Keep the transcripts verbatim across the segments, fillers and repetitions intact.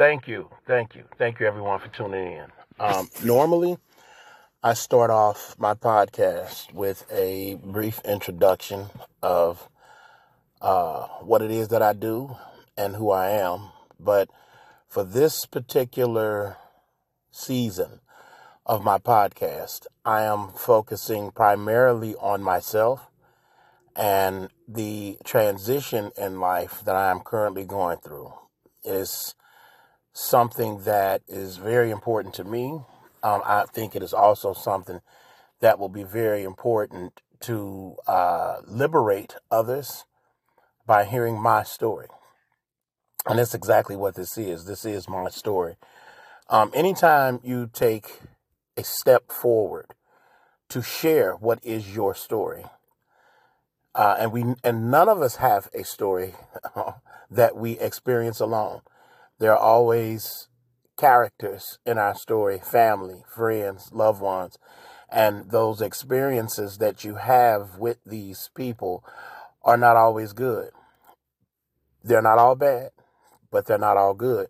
Thank you. Thank you. Thank you, everyone, for tuning in. Um, normally, I start off my podcast with a brief introduction of uh, what it is that I do and who I am. But for this particular season of my podcast, I am focusing primarily on myself and the transition in life that I am currently going through. Is something that is very important to me. Um, I think it is also something that will be very important to uh, liberate others by hearing my story. And that's exactly what this is. This is my story. Um, anytime you take a step forward to share what is your story, uh, and we and none of us have a story that we experience alone. There are always characters in our story, family, friends, loved ones, and those experiences that you have with these people are not always good. They're not all bad, but they're not all good.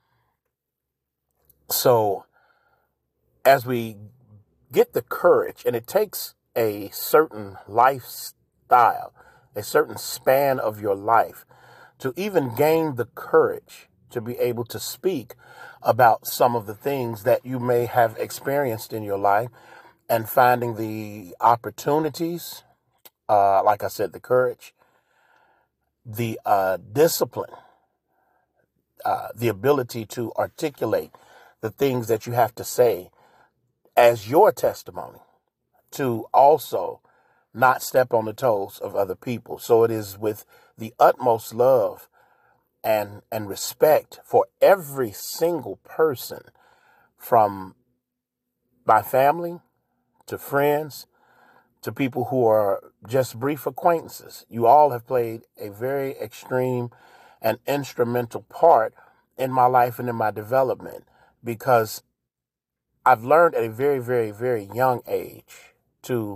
So as we get the courage, and it takes a certain lifestyle, a certain span of your life to even gain the courage to be able to speak about some of the things that you may have experienced in your life, and finding the opportunities, uh, like I said, the courage, the uh, discipline, uh, the ability to articulate the things that you have to say as your testimony, to also not step on the toes of other people. So it is with the utmost love and and respect for every single person, from my family to friends to people who are just brief acquaintances. You all have played a very extreme and instrumental part in my life and in my development, because I've learned at a very, very, very young age to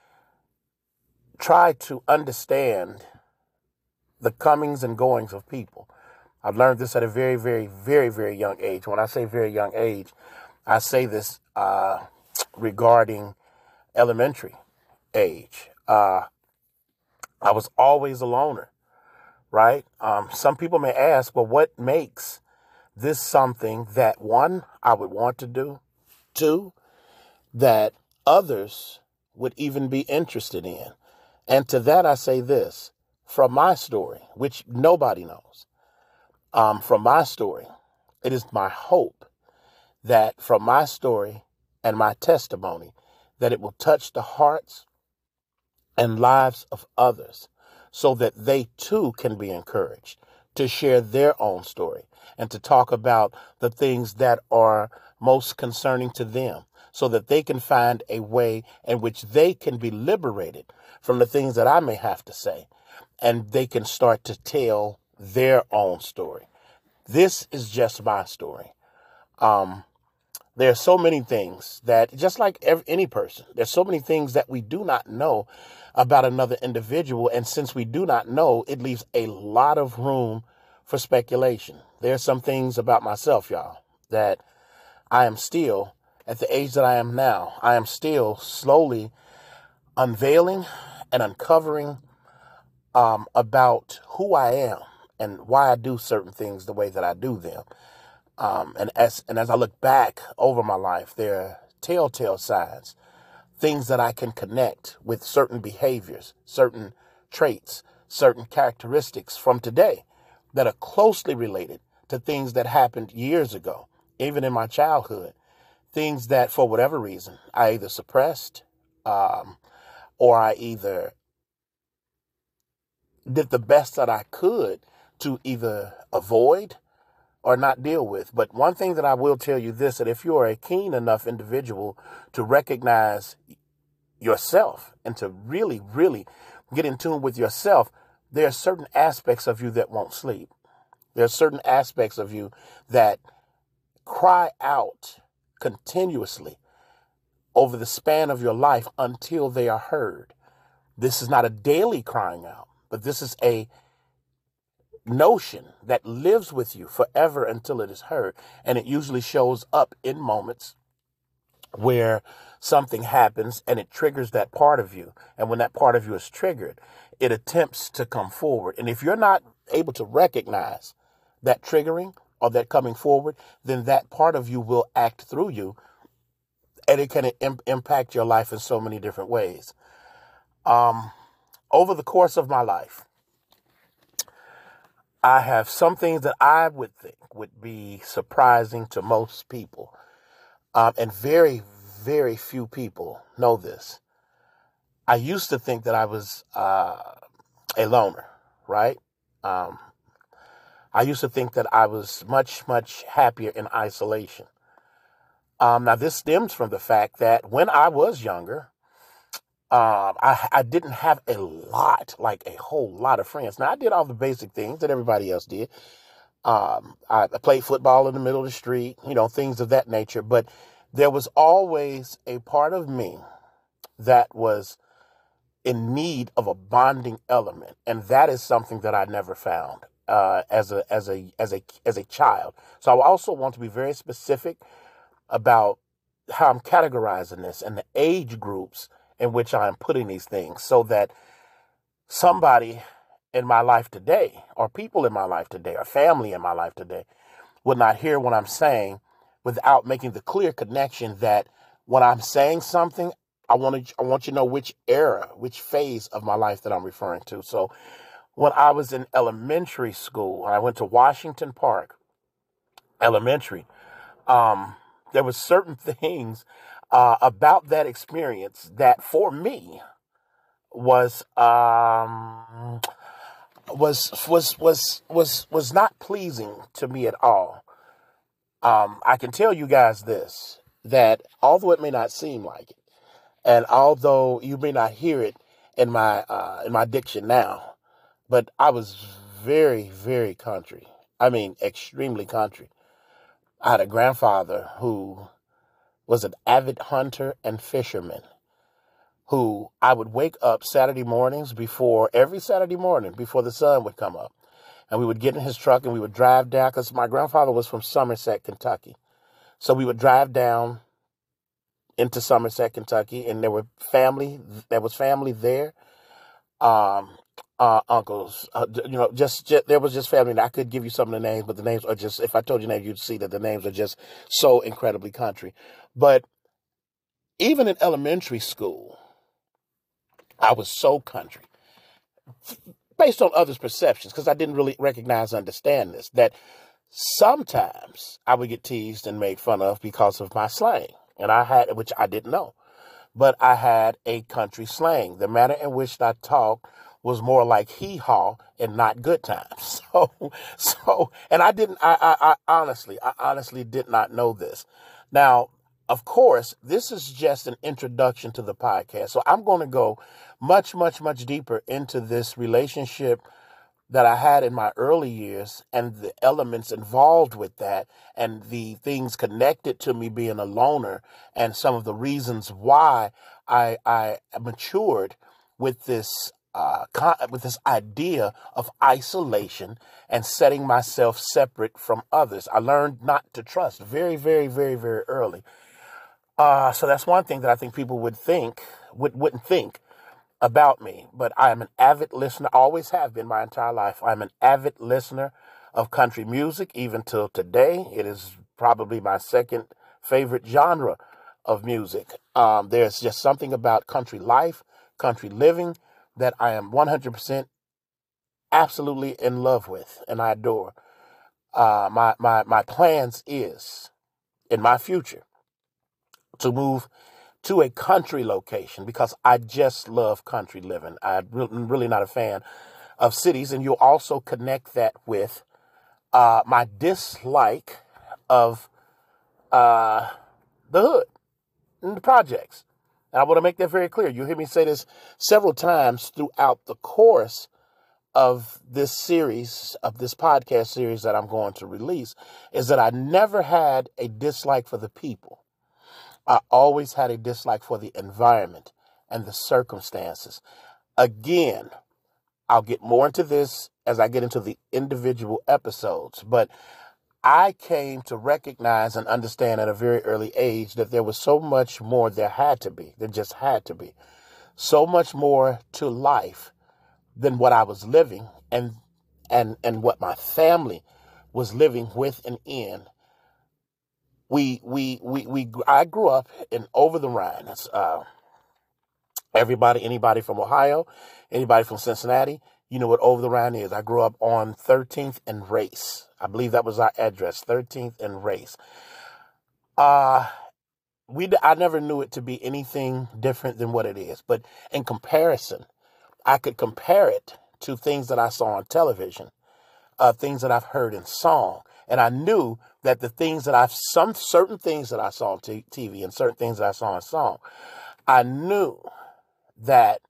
try to understand the comings and goings of people. I've learned this at a very, very, very, very young age. When I say very young age, I say this uh, regarding elementary age. Uh, I was always a loner, right? Um, some people may ask, well, what makes this something that, one, I would want to do, two, that others would even be interested in? And to that, I say this, from my story, which nobody knows. Um, from my story, it is my hope that from my story and my testimony, that it will touch the hearts and lives of others, so that they too can be encouraged to share their own story and to talk about the things that are most concerning to them, so that they can find a way in which they can be liberated from the things that I may have to say, and they can start to tell their own story. This is just my story. Um, there are so many things that, just like every, any person, there's so many things that we do not know about another individual. And since we do not know, it leaves a lot of room for speculation. There are some things about myself, y'all, that I am still, at the age that I am now, I am still slowly unveiling and uncovering um, about who I am and why I do certain things the way that I do them. Um, and as and as I look back over my life, there are telltale signs, things that I can connect with certain behaviors, certain traits, certain characteristics from today that are closely related to things that happened years ago, even in my childhood, things that for whatever reason I either suppressed um, or I either did the best that I could to either avoid or not deal with. But one thing that I will tell you this, that if you are a keen enough individual to recognize yourself and to really, really get in tune with yourself, there are certain aspects of you that won't sleep. There are certain aspects of you that cry out continuously over the span of your life until they are heard. This is not a daily crying out, but this is a notion that lives with you forever until it is heard. And it usually shows up in moments where something happens and it triggers that part of you. And when that part of you is triggered, it attempts to come forward. And if you're not able to recognize that triggering or that coming forward, then that part of you will act through you, and it can im- impact your life in so many different ways. Um, over the course of my life, I have some things that I would think would be surprising to most people. Um, and very, very few people know this. I used to think that I was uh, a loner, right? Um, I used to think that I was much, much happier in isolation. Um, now, this stems from the fact that when I was younger, um, I, I didn't have a lot, like a whole lot of friends. Now, I did all the basic things that everybody else did. Um, I, I played football in the middle of the street, you know, things of that nature. But there was always a part of me that was in need of a bonding element. And that is something that I never found uh, as a as a as a as a child. So I also want to be very specific about how I'm categorizing this and the age groups in which I'm putting these things, so that somebody in my life today, or people in my life today, or family in my life today, would not hear what I'm saying without making the clear connection that when I'm saying something, I want to I want you to know which era, which phase of my life that I'm referring to. So when I was in elementary school, I went to Washington Park Elementary. Um, there was certain things uh, about that experience that, for me, was um, was was was was was not pleasing to me at all. Um, I can tell you guys this, that although it may not seem like it, and although you may not hear it in my uh, in my diction now, but I was very, very country. I mean, extremely country. I had a grandfather who was an avid hunter and fisherman, who I would wake up Saturday mornings before, every Saturday morning before the sun would come up. And we would get in his truck and we would drive down, because my grandfather was from Somerset, Kentucky. So we would drive down into Somerset, Kentucky, and there were family, there was family there. Um, uh, uncles, uh, you know, just, just, there was just family. And I could give you some of the names, but the names are just, if I told you names, you'd see that the names are just so incredibly country. But even in elementary school, I was so country, based on others' perceptions, because I didn't really recognize and understand this, that sometimes I would get teased and made fun of because of my slang. And I had, which I didn't know, but I had a country slang. The manner in which I talked was more like hee-haw and not good times. So, so, and I didn't, I, I, I honestly, I honestly did not know this. Now, of course, this is just an introduction to the podcast. So I'm going to go much, much, much deeper into this relationship that I had in my early years and the elements involved with that and the things connected to me being a loner and some of the reasons why I, I matured with this uh, con- with this idea of isolation and setting myself separate from others. I learned not to trust very, very, very, very early. Uh, so that's one thing that I think people would think, would, wouldn't think about me. But I am an avid listener, always have been my entire life. I'm an avid listener of country music, even till today. It is probably my second favorite genre of music. Um, there's just something about country life, country living, that I am one hundred percent absolutely in love with and I adore. Uh, my, my, my plans is, in my future, to move to a country location, because I just love country living. I'm really not a fan of cities. And you'll also connect that with uh, my dislike of uh, the hood and the projects. And I want to make that very clear. You hear me say this several times throughout the course of this series, of this podcast series that I'm going to release, is that I never had a dislike for the people. I always had a dislike for the environment and the circumstances. Again, I'll get more into this as I get into the individual episodes. But I came to recognize and understand at a very early age that there was so much more there had to be. There just had to be so much more to life than what I was living and and and what my family was living with and in. We we we we I grew up in Over the Rhine. That's uh, everybody, anybody from Ohio, anybody from Cincinnati, you know what Over the Rhine is. I grew up on thirteenth and Race. I believe that was our address, thirteenth and Race. Uh, we I never knew it to be anything different than what it is. But in comparison, I could compare it to things that I saw on television, uh, things that I've heard in song. And I knew that the things that I've, some certain things that I saw on t- TV and certain things that I saw in song, I knew that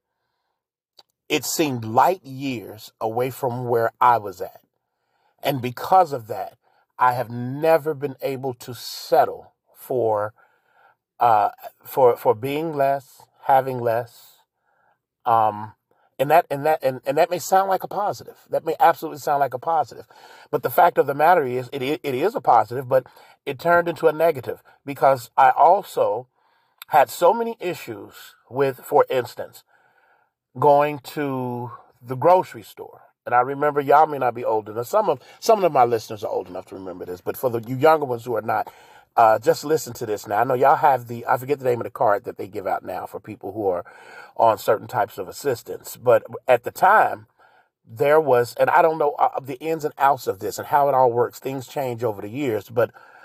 it seemed light years away from where I was at. And because of that, I have never been able to settle for, uh, for, for being less, having less, um, And that and that and, and that may sound like a positive. That may absolutely sound like a positive. But the fact of the matter is it it is a positive, but it turned into a negative because I also had so many issues with, for instance, going to the grocery store. And I remember, y'all may not be old enough. Some of some of my listeners are old enough to remember this, but for the you younger ones who are not, uh, just listen to this now. I know y'all have the, I forget the name of the card that they give out now for people who are on certain types of assistance. But at the time, there was, and I don't know uh, the ins and outs of this and how it all works. Things change over the years, but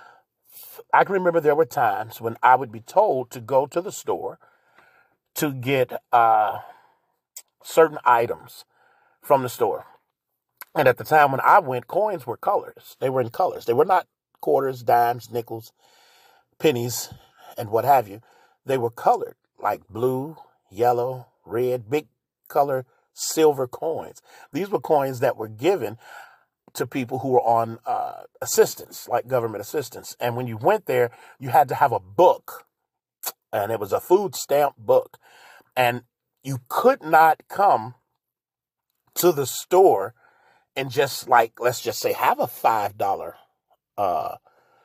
I can remember there were times when I would be told to go to the store to get uh, certain items from the store. And at the time when I went, coins were colors. They were in colors. They were not quarters, dimes, nickels, pennies, and what have you. They were colored, like blue, yellow, red, big color, silver coins. These were coins that were given to people who were on uh, assistance, like government assistance. And when you went there, you had to have a book, and it was a food stamp book. And you could not come to the store and just, like, let's just say, have a five dollar uh,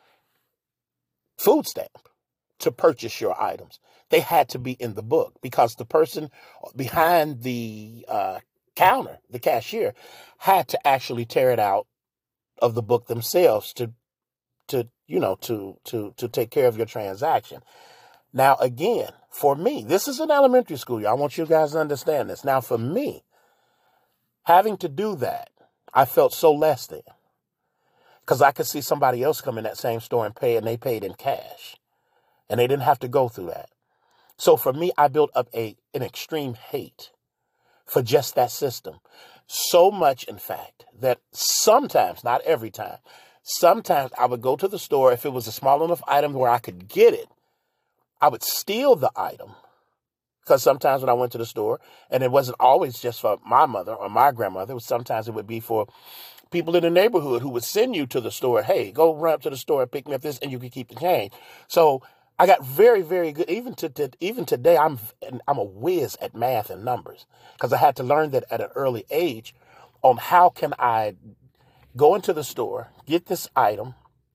food stamp to purchase your items. They had to be in the book because the person behind the uh, counter, the cashier, had to actually tear it out of the book themselves to, to you know, to to to take care of your transaction. Now, again, for me, this is an elementary school. I want you guys to understand this. Now, for me, having to do that, I felt so less than because I could see somebody else come in that same store and pay, and they paid in cash, and they didn't have to go through that. So for me, I built up a an extreme hate for just that system. So much, in fact, that sometimes, not every time, sometimes I would go to the store. If it was a small enough item where I could get it, I would steal the item. Because sometimes when I went to the store, and it wasn't always just for my mother or my grandmother, it was, sometimes it would be for people in the neighborhood who would send you to the store. Hey, go run up to the store and pick me up this, and you can keep the change. So I got very, very good. Even to, to even today, I'm I'm a whiz at math and numbers because I had to learn that at an early age on how can I go into the store, get this item,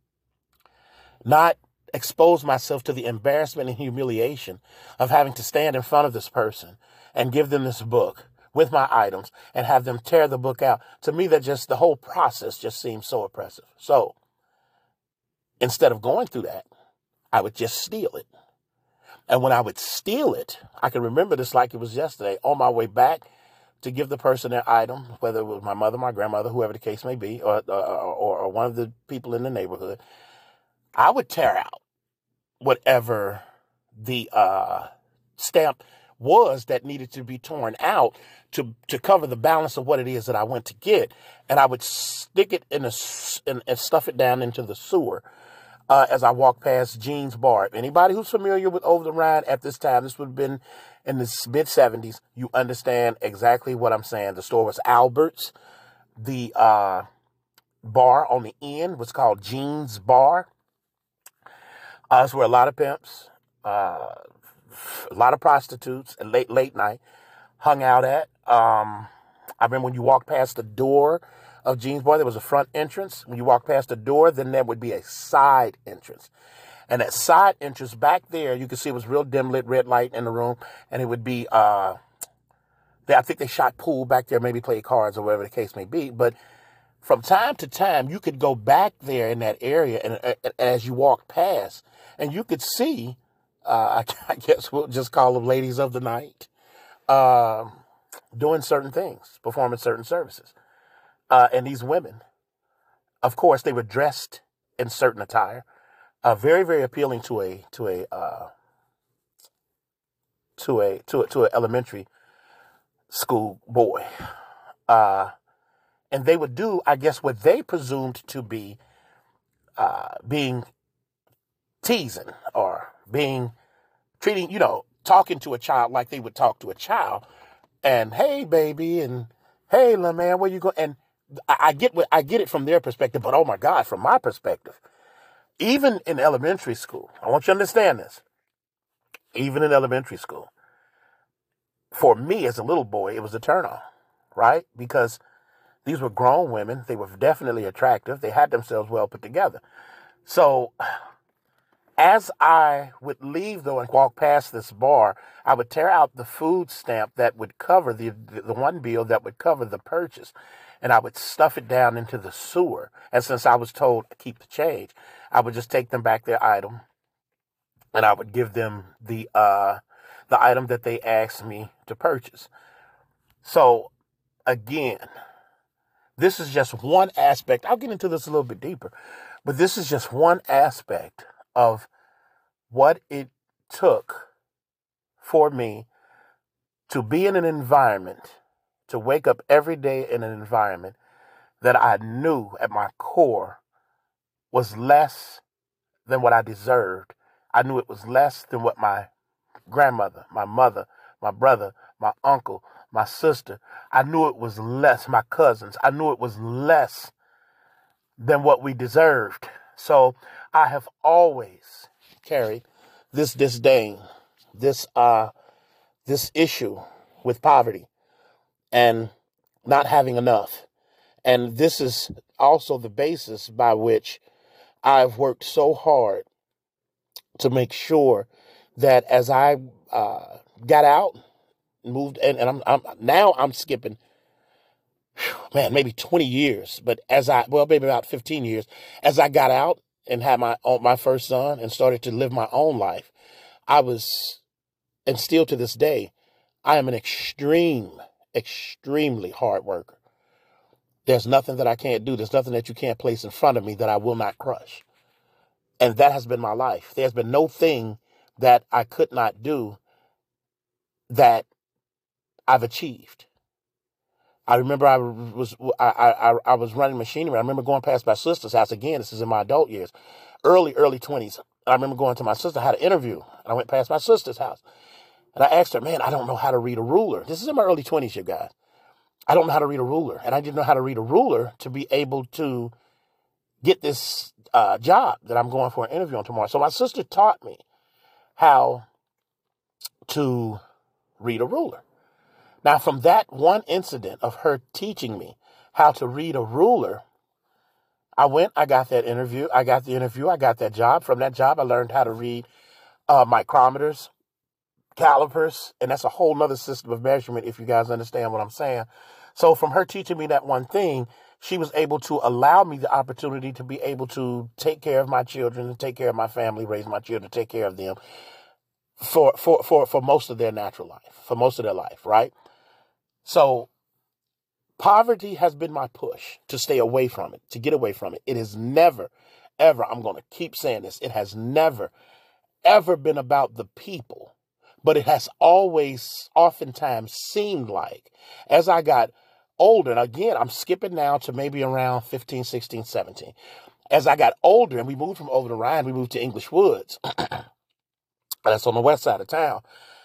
not expose myself to the embarrassment and humiliation of having to stand in front of this person and give them this book with my items and have them tear the book out. To me, that just, the whole process just seems so oppressive. So instead of going through that, I would just steal it. And when I would steal it, I can remember this like it was yesterday, on my way back to give the person their item, whether it was my mother, my grandmother, whoever the case may be, or, or, or, or one of the people in the neighborhood, I would tear out whatever the uh, stamp was that needed to be torn out to to cover the balance of what it is that I went to get, and I would stick it in a and, and stuff it down into the sewer uh, as I walked past Jean's Bar. Anybody who's familiar with Over the Rhine at this time, this would have been in the mid seventies. You understand exactly what I'm saying. The store was Albert's. The uh, bar on the end was called Jean's Bar. Uh, that's where a lot of pimps, uh, a lot of prostitutes, and late late night hung out at. Um, I remember when you walked past the door of Jeans Bar, there was a front entrance. When you walk past the door, then there would be a side entrance. And that side entrance back there, you could see it was real dim lit, red light in the room. And it would be, uh, they, I think they shot pool back there, maybe played cards or whatever the case may be. But from time to time, you could go back there in that area, and, and, and as you walk past, and you could see, uh, I, I guess we'll just call them ladies of the night, um, doing certain things, performing certain services. Uh, and these women, of course, they were dressed in certain attire, uh, very, very appealing to a to a uh, to a to a to an elementary school boy. Uh, And they would do, I guess, what they presumed to be uh, being teasing or being treating, you know, talking to a child like they would talk to a child. And hey, baby, and hey, little man, where you go? And I, I get what I get it from their perspective, but oh my God, from my perspective, even in elementary school, I want you to understand this. Even in elementary school, for me as a little boy, it was a turn on, right? Because these were grown women. They were definitely attractive. They had themselves well put together. So as I would leave, though, and walk past this bar, I would tear out the food stamp that would cover the, the one bill that would cover the purchase. And I would stuff it down into the sewer. And since I was told to keep the change, I would just take them back their item. And I would give them the, uh, the item that they asked me to purchase. So again, this is just one aspect. I'll get into this a little bit deeper, but this is just one aspect of what it took for me to be in an environment, to wake up every day in an environment that I knew at my core was less than what I deserved. I knew it was less than what my grandmother, my mother, my brother, my uncle, my sister, I knew it was less, my cousins, I knew it was less than what we deserved. So I have always carried this disdain, this uh, this issue with poverty and not having enough. And this is also the basis by which I've worked so hard to make sure that as I uh, got out, moved, and, and I'm, I'm now I'm skipping, man, maybe twenty years, but as I, well, maybe about fifteen years, as I got out and had my own, my first son and started to live my own life, I was, and still to this day, I am an extreme, extremely hard worker. There's nothing that I can't do. There's nothing that you can't place in front of me that I will not crush. And that has been my life. There's been no thing that I could not do that I've achieved. I remember I was I, I I was running machinery. I remember going past my sister's house. Again, this is in my adult years, early, early twenties. I remember going to my sister. I had an interview. And I went past my sister's house. And I asked her, man, I don't know how to read a ruler. This is in my early twenties, you guys. I don't know how to read a ruler. And I didn't know how to read a ruler to be able to get this uh, job that I'm going for an interview on tomorrow. So my sister taught me how to read a ruler. Now, from that one incident of her teaching me how to read a ruler, I went, I got that interview. I got the interview. I got that job. From that job, I learned how to read uh, micrometers, calipers, and that's a whole nother system of measurement, if you guys understand what I'm saying. So from her teaching me that one thing, she was able to allow me the opportunity to be able to take care of my children and take care of my family, raise my children, take care of them for, for, for, for most of their natural life, for most of their life, right? So poverty has been my push to stay away from it, to get away from it. It has never, ever, I'm going to keep saying this, it has never, ever been about the people, but it has always, oftentimes seemed like, as I got older, and again, I'm skipping now to maybe around fifteen, sixteen, seventeen. As I got older and we moved from over the Rhine, we moved to English Woods. That's on the west side of town.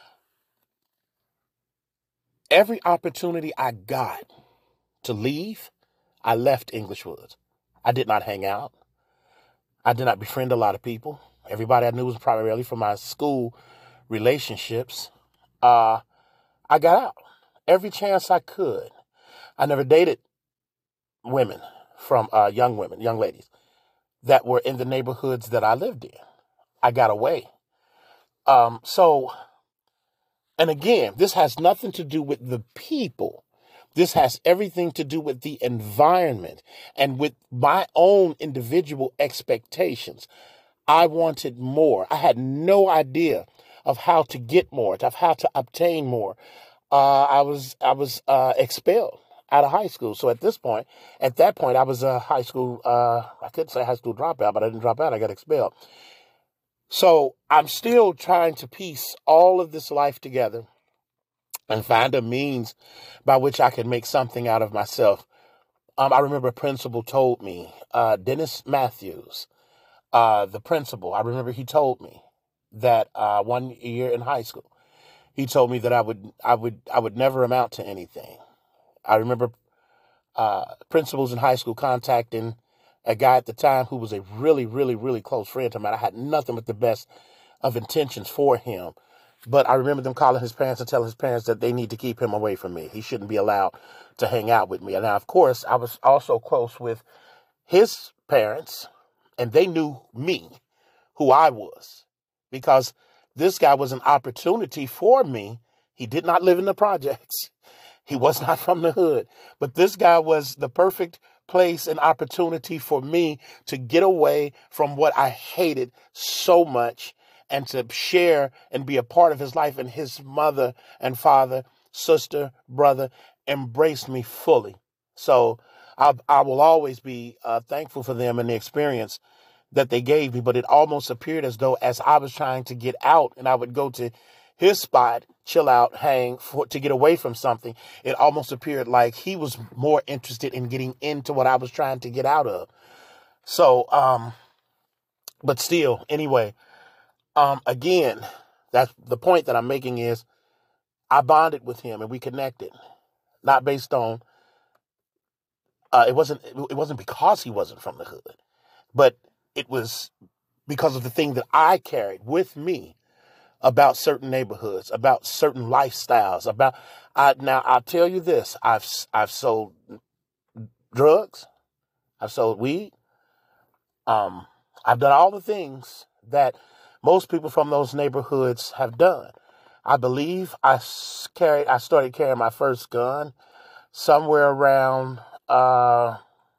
Every opportunity I got to leave, I left English Woods. I did not hang out. I did not befriend a lot of people. Everybody I knew was primarily from my school relationships. Uh, I got out every chance I could. I never dated women from uh, young women, young ladies that were in the neighborhoods that I lived in. I got away. Um, so, and again, this has nothing to do with the people. This has everything to do with the environment and with my own individual expectations. I wanted more. I had no idea of how to get more, of how to obtain more. Uh, I was I was uh, expelled out of high school. So at this point, at that point, I was a high school. Uh, I couldn't say high school dropout, but I didn't drop out. I got expelled. So I'm still trying to piece all of this life together and find a means by which I can make something out of myself. Um, I remember a principal told me, uh, Dennis Matthews, uh, the principal, I remember he told me that uh, one year in high school, he told me that I would, I would, I would never amount to anything. I remember uh, principals in high school contacting a guy at the time who was a really, really, really close friend of mine. I had nothing but the best of intentions for him. But I remember them calling his parents and telling his parents that they need to keep him away from me. He shouldn't be allowed to hang out with me. And now, of course, I was also close with his parents, and they knew me, who I was, because this guy was an opportunity for me. He did not live in the projects. He was not from the hood, but this guy was the perfect place and opportunity for me to get away from what I hated so much and to share and be a part of his life. And his mother and father, sister, brother embraced me fully. So I, I will always be uh, thankful for them and the experience that they gave me. But it almost appeared as though as I was trying to get out and I would go to his spot, chill out, hang for, to get away from something, it almost appeared like he was more interested in getting into what I was trying to get out of. So, um, but still, anyway, um, again, that's the point that I'm making is I bonded with him and we connected, not based on, uh, it wasn't, it wasn't because he wasn't from the hood, but it was because of the thing that I carried with me about certain neighborhoods, about certain lifestyles, about, I, now I'll tell you this, I've, I've sold drugs, I've sold weed, um, I've done all the things that most people from those neighborhoods have done. I believe I carried, I started carrying my first gun somewhere around, uh,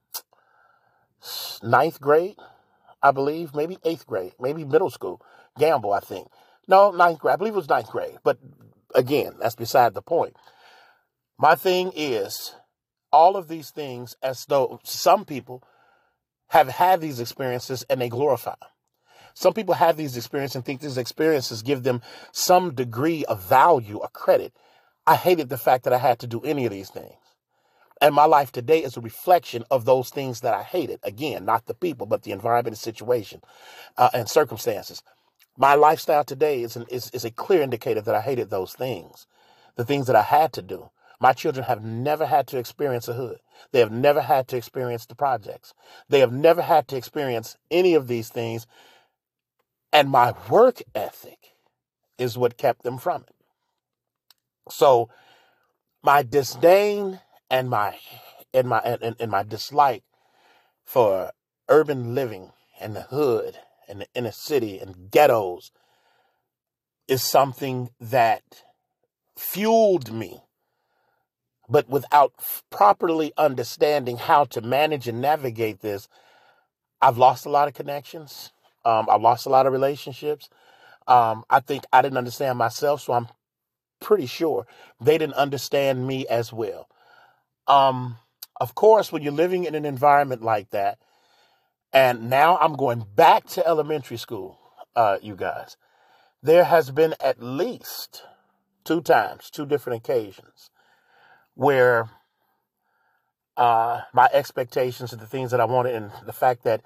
ninth grade, I believe, maybe eighth grade, maybe middle school, Gamble, I think. No, ninth grade. I believe it was ninth grade. But again, that's beside the point. My thing is, all of these things, as though some people have had these experiences and they glorify them. Some people have these experiences and think these experiences give them some degree of value or credit. I hated the fact that I had to do any of these things. And my life today is a reflection of those things that I hated. Again, not the people, but the environment and situation uh, and circumstances. My lifestyle today is, an, is is a clear indicator that I hated those things, the things that I had to do. My children have never had to experience a hood. They have never had to experience the projects. They have never had to experience any of these things. And my work ethic is what kept them from it. So my disdain and my and my and, and my dislike for urban living and the hood and the inner city and ghettos is something that fueled me. But without properly understanding how to manage and navigate this, I've lost a lot of connections. Um, I've lost a lot of relationships. Um, I think I didn't understand myself, so I'm pretty sure they didn't understand me as well. Um, of course, when you're living in an environment like that, and now I'm going back to elementary school, uh, you guys, there has been at least two times, two different occasions where uh, my expectations and the things that I wanted and the fact that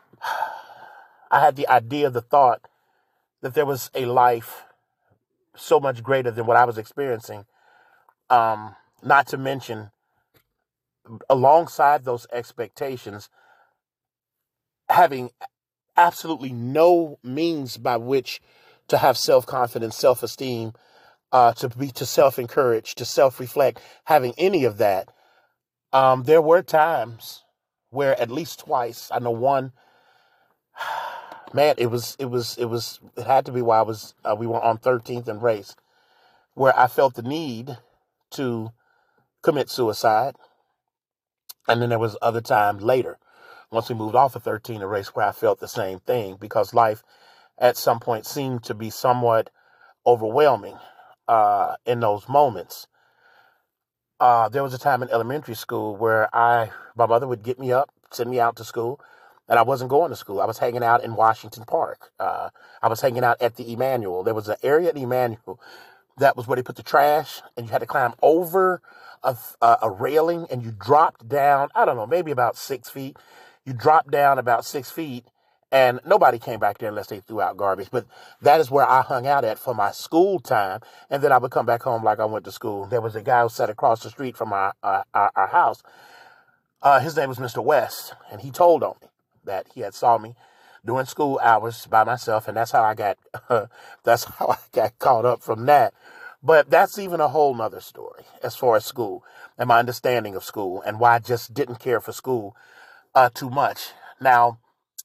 I had the idea, the thought that there was a life so much greater than what I was experiencing. Um, not to mention, alongside those expectations, having absolutely no means by which to have self-confidence, self-esteem, uh, to be, to self-encourage, to self-reflect, having any of that. Um, there were times where at least twice, I know one, man, it was, it was, it was, it had to be while I was, uh, we were on thirteenth and Race, where I felt the need to commit suicide. And then there was other times later, once we moved off of thirteen and Race, where I felt the same thing because life at some point seemed to be somewhat overwhelming uh, in those moments. Uh, there was a time in elementary school where I, my mother would get me up, send me out to school, and I wasn't going to school. I was hanging out in Washington Park. Uh, I was hanging out at the Emmanuel. There was an area at Emmanuel that was where they put the trash, and you had to climb over a, a, a railing, and you dropped down, I don't know, maybe about six feet. You dropped down about six feet, and nobody came back there unless they threw out garbage. But that is where I hung out at for my school time. And then I would come back home like I went to school. There was a guy who sat across the street from our, uh, our, our house. Uh, his name was Mister West. And he told on me that he had saw me during school hours by myself. And that's how I got, uh, that's how I got caught up from that. But that's even a whole nother story as far as school and my understanding of school and why I just didn't care for school uh, too much. Now,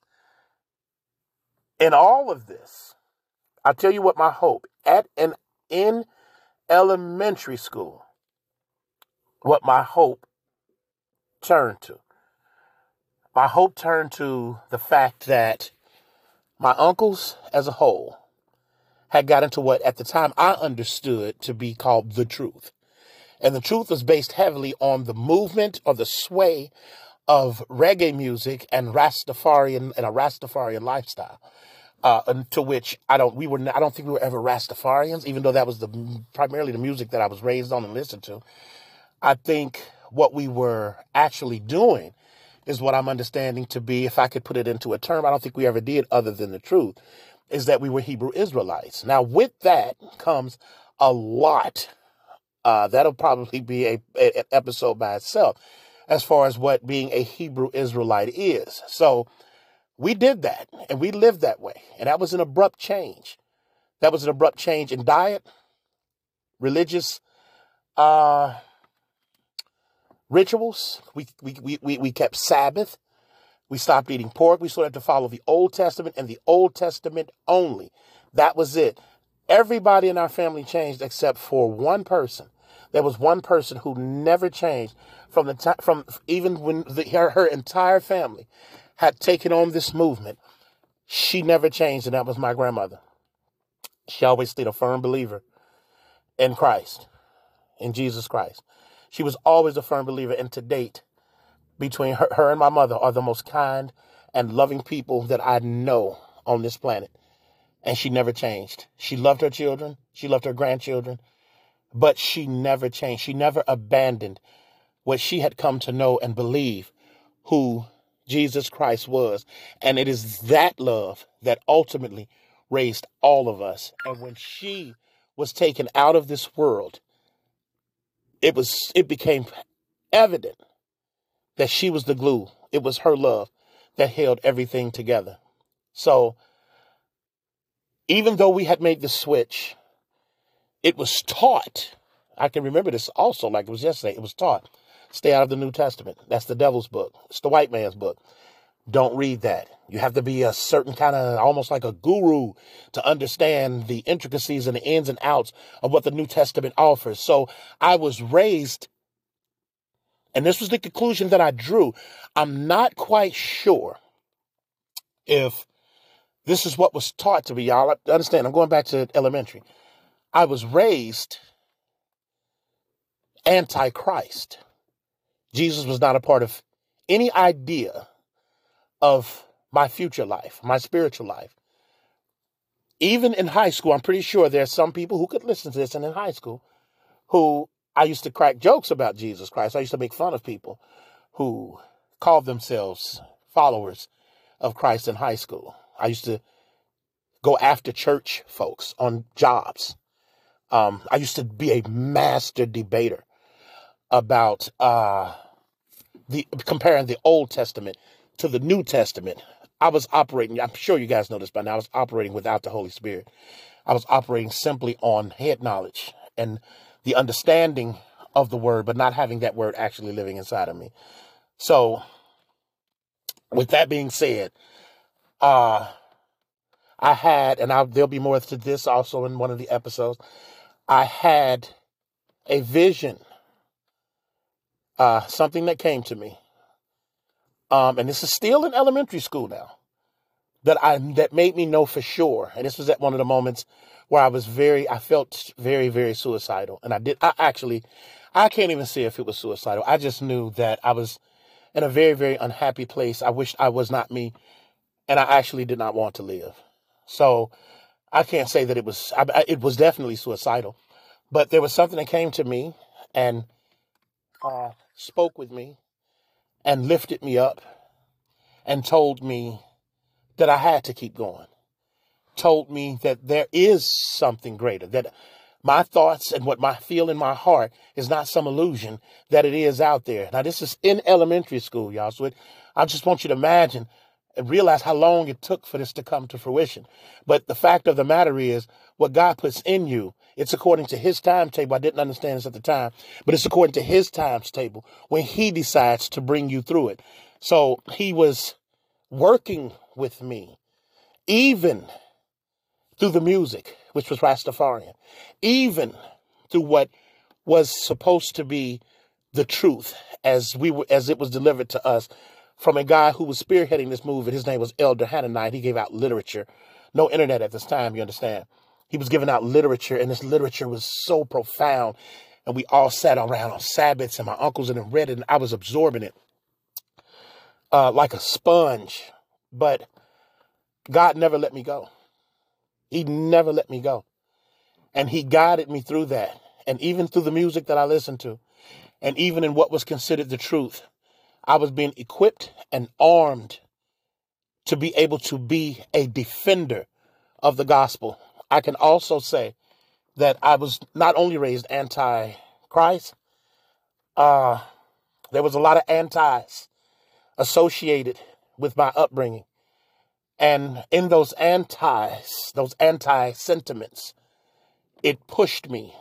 in all of this, I'll tell you what my hope at and in elementary school, what my hope turned to. My hope turned to the fact that my uncles as a whole had got into what at the time I understood to be called the truth. And the truth was based heavily on the movement or the sway of reggae music and Rastafarian and a Rastafarian lifestyle. Uh, to which I don't, we were, I don't think we were ever Rastafarians, even though that was the primarily the music that I was raised on and listened to. I think what we were actually doing is what I'm understanding to be, if I could put it into a term, I don't think we ever did other than the truth, is that we were Hebrew Israelites. Now, with that comes a lot. Uh, that'll probably be a, a, an episode by itself as far as what being a Hebrew Israelite is. So, we did that, and we lived that way, and that was an abrupt change. That was an abrupt change in diet, religious uh, rituals. We, we we we we kept Sabbath. We stopped eating pork. We still had to follow the Old Testament and the Old Testament only. That was it. Everybody in our family changed except for one person. There was one person who never changed from the time, from even when the, her, her entire family had taken on this movement. She never changed, and that was my grandmother. She always stayed a firm believer in Christ, in Jesus Christ. She was always a firm believer, and to date, between her, her and my mother are the most kind and loving people that I know on this planet. And she never changed. She loved her children. She loved her grandchildren. But she never changed. She never abandoned what she had come to know and believe, who Jesus Christ was. And it is that love that ultimately raised all of us. And when she was taken out of this world, it was it became evident that she was the glue. It was her love that held everything together. So even though we had made the switch, it was taught. I can remember this also like it was yesterday. It was taught. Stay out of the New Testament. That's the devil's book. It's the white man's book. Don't read that. You have to be a certain kind of, almost like a guru to understand the intricacies and the ins and outs of what the New Testament offers. So I was raised, and this was the conclusion that I drew. I'm not quite sure if this is what was taught to me, y'all. Understand, I'm going back to elementary. I was raised anti-Christ. Jesus was not a part of any idea of my future life, my spiritual life. Even in high school, I'm pretty sure there are some people who could listen to this, and in high school, who I used to crack jokes about Jesus Christ. I used to make fun of people who called themselves followers of Christ in high school. I used to go after church folks on jobs. Um, I used to be a master debater about uh, the comparing the Old Testament to the New Testament. I was operating, I'm sure you guys know this by now, I was operating without the Holy Spirit. I was operating simply on head knowledge and the understanding of the word, but not having that word actually living inside of me. So with that being said, uh, I had, and I'll, there'll be more to this also in one of the episodes, I had a vision, uh, something that came to me. Um, and this is still in elementary school now, that I, that made me know for sure. And this was at one of the moments where I was very, I felt very, very suicidal. And I did, I actually, I can't even say if it was suicidal. I just knew that I was in a very, very unhappy place. I wished I was not me. And I actually did not want to live. So I can't say that it was, I, it was definitely suicidal. But there was something that came to me and uh, spoke with me and lifted me up and told me that I had to keep going. Told me that there is something greater, that my thoughts and what I feel in my heart is not some illusion, that it is out there. Now, this is in elementary school, y'all. So it, I just want you to imagine and realize how long it took for this to come to fruition. But the fact of the matter is, what God puts in you, it's according to his timetable. I didn't understand this at the time, but it's according to his timetable when he decides to bring you through it. So he was working with me, even through the music, which was Rastafarian, even through what was supposed to be the truth as we were, as it was delivered to us from a guy who was spearheading this movement. His name was Elder Hananiah. He gave out literature. No internet at this time, you understand. He was giving out literature, and this literature was so profound. And we all sat around on Sabbaths, and my uncles and them read it, and I was absorbing it uh, like a sponge. But God never let me go. He never let me go. And he guided me through that. And even through the music that I listened to, and even in what was considered the truth, I was being equipped and armed to be able to be a defender of the gospel. I can also say that I was not only raised anti-Christ, uh, there was a lot of antis associated with my upbringing. And in those antis, those anti-sentiments, it pushed me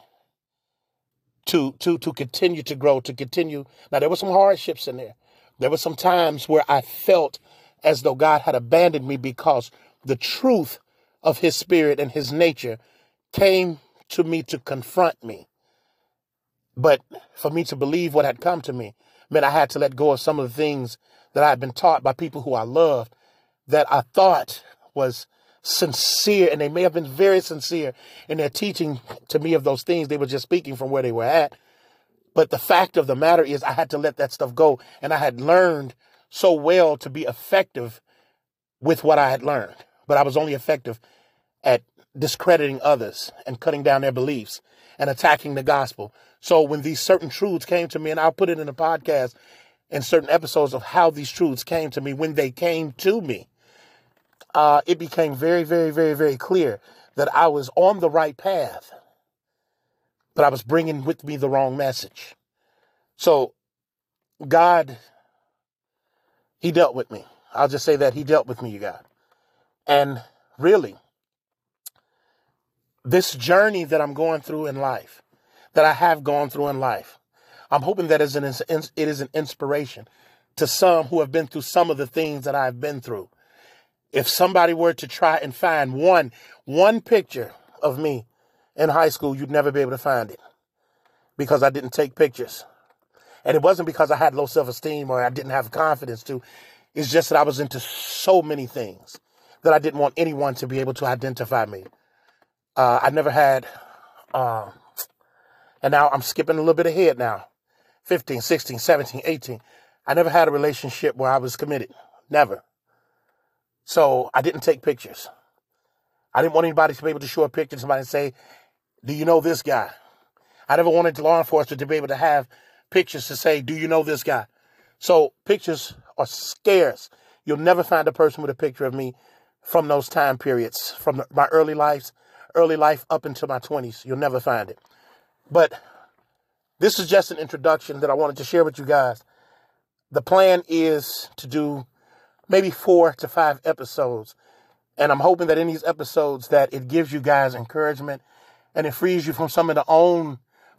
to, to, to continue to grow, to continue. Now, there were some hardships in there. There were some times where I felt as though God had abandoned me because the truth of his spirit and his nature came to me to confront me. But for me to believe what had come to me meant I had to let go of some of the things that I had been taught by people who I loved, that I thought was sincere, and they may have been very sincere in their teaching to me of those things. They were just speaking from where they were at. But the fact of the matter is I had to let that stuff go. And I had learned so well to be effective with what I had learned. But I was only effective at discrediting others and cutting down their beliefs and attacking the gospel. So when these certain truths came to me, and I'll put it in a podcast in certain episodes of how these truths came to me, when they came to me, uh, it became very, very, very, very clear that I was on the right path, but I was bringing with me the wrong message. So God, he dealt with me. I'll just say that he dealt with me, you guys. And really, this journey that I'm going through in life, that I have gone through in life, I'm hoping that it is an inspiration to some who have been through some of the things that I've been through. If somebody were to try and find one, one picture of me in high school, you'd never be able to find it because I didn't take pictures. And it wasn't because I had low self-esteem or I didn't have confidence to. It's just that I was into so many things that I didn't want anyone to be able to identify me. Uh, I never had, uh, and now I'm skipping a little bit ahead now, fifteen, sixteen, seventeen, eighteen. I never had a relationship where I was committed. Never. So I didn't take pictures. I didn't want anybody to be able to show a picture to somebody and say, do you know this guy? I never wanted law enforcement to be able to have pictures to say, do you know this guy? So pictures are scarce. You'll never find a person with a picture of me from those time periods, from my early life, early life up into my twenties. You'll never find it. But this is just an introduction that I wanted to share with you guys. The plan is to do maybe four to five episodes. And I'm hoping that in these episodes that it gives you guys encouragement and it frees you from some of the own,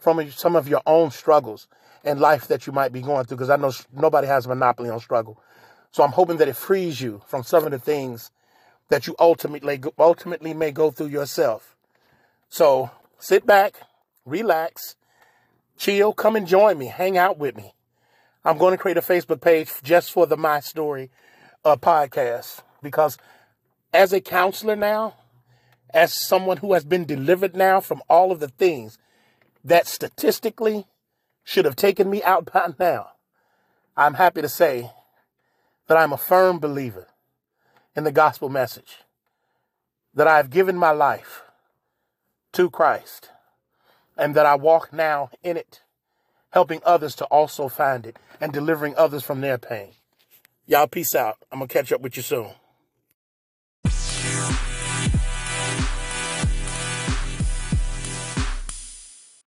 from some of your own struggles in life that you might be going through, because I know nobody has a monopoly on struggle. So I'm hoping that it frees you from some of the things that you ultimately ultimately may go through yourself. So sit back, relax, chill, come and join me, hang out with me. I'm going to create a Facebook page just for the My Story uh, podcast, because as a counselor now, as someone who has been delivered now from all of the things that statistically should have taken me out by now, I'm happy to say that I'm a firm believer in the gospel message, that I've given my life to Christ, and that I walk now in it, helping others to also find it and delivering others from their pain. Y'all, peace out. I'm going to catch up with you soon.